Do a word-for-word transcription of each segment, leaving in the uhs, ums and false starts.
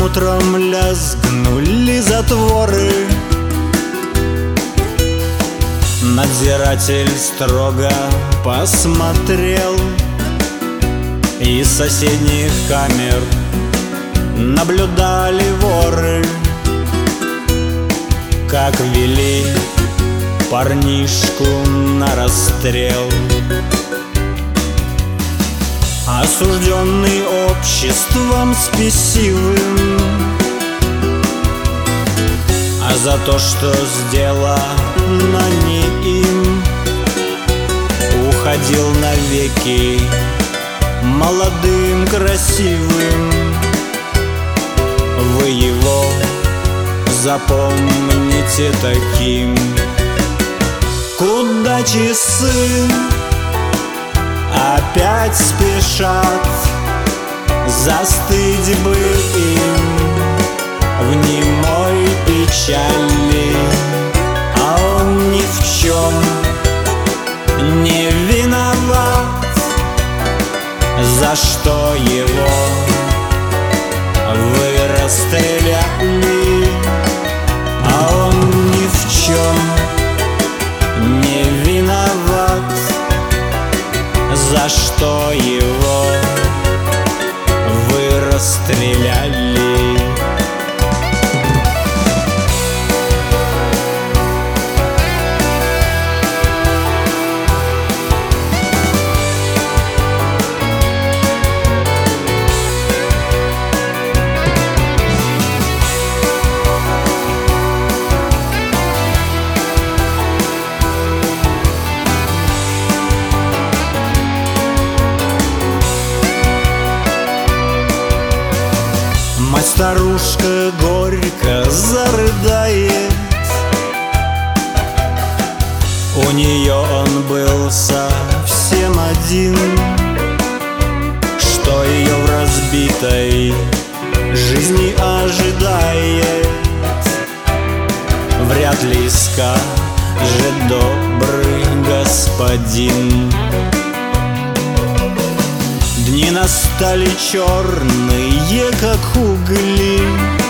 утром лязгнули затворы. Надзиратель строго посмотрел. Из соседних камер наблюдали воры, как вели парнишку на расстрел. Осужденный обществом спесивым, а за то, что сделано не им, уходил навеки молодым, красивым. Вы его запомните таким. Куда часы опять спешат, застыть бы им в немой печали, а он ни в чем не виноват. За что его вы расстреляли, а он ни в чем не виноват. За что его вы расстреляли? Мать-старушка горько зарыдает. У нее он был совсем один, что ее в разбитой жизни ожидает. Вряд ли скажет добрый господин. Дни настали черные, как угли.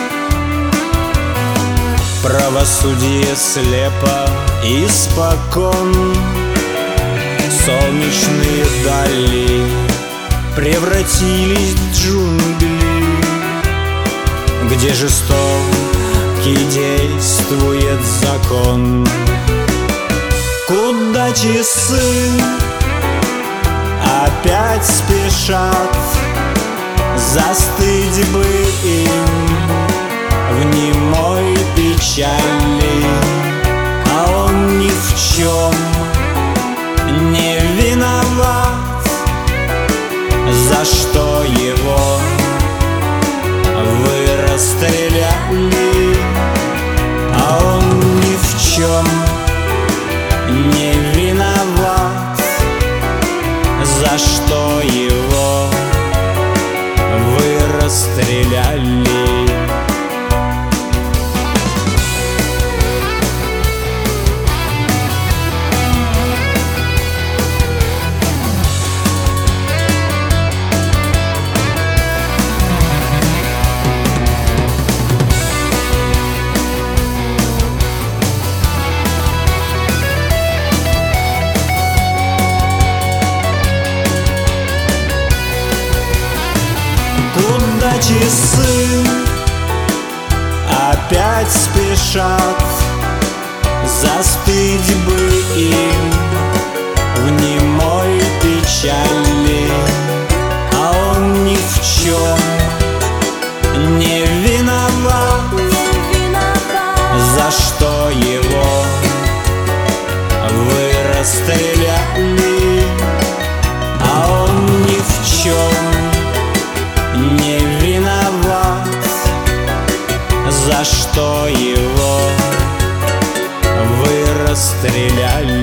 Правосудие слепо испокон. Солнечные дали превратились в джунгли, где жестокий действует закон. Куда часы опять спешат, застыть бы им в немой печали, а он ни в чем не виноват. За что его вы расстреляли, а он ни в чем не виноват. За что его вы расстреляли? Куда часы опять спешат, застыть бы им в немой печали, а он ни в чем не виноват. За что его вы расстреляли, а он ни в чем не виноват. За что его вы расстреляли?